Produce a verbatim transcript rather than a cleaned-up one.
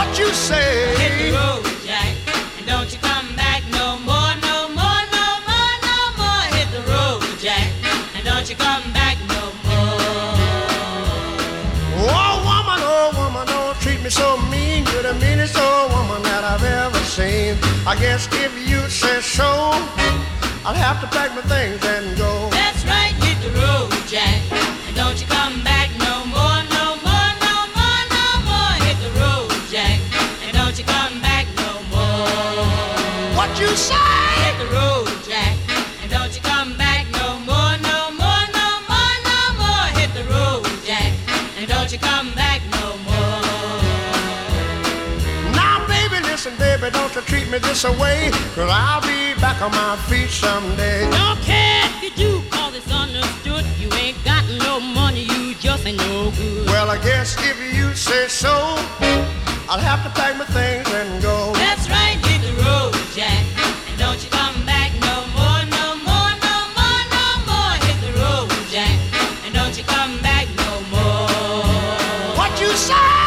What you say? Hit the road, Jack, and don't you come back no more, no more, no more, no more. Hit the road, Jack, and don't you come back no more. Oh woman, oh woman, don't treat me so mean. You're the meanest old woman that I've ever seen. I guess if you say so, I'll have to pack my things and go. That's right, hit the road, Jack, and don't you come back no more, no more, no more, no more. Hit the road, Jack, and don't you come back no more. What you say? Hit the road, Jack, and don't you come back no more, no more, no more, no more. Hit the road, Jack, and don't you come back no more. Now baby, listen baby, don't you treat me this away, 'cause I'll be back on my feet someday. Don't care if you do, cause it's understood. You ain't got no money, you just ain't no good. Well, I guess if you say so, I'll have to pack my things and go. That's right, hit the road, Jack, and don't you come back no more, no more, no more, no more. Hit the road, Jack, and don't you come back no more. What you say?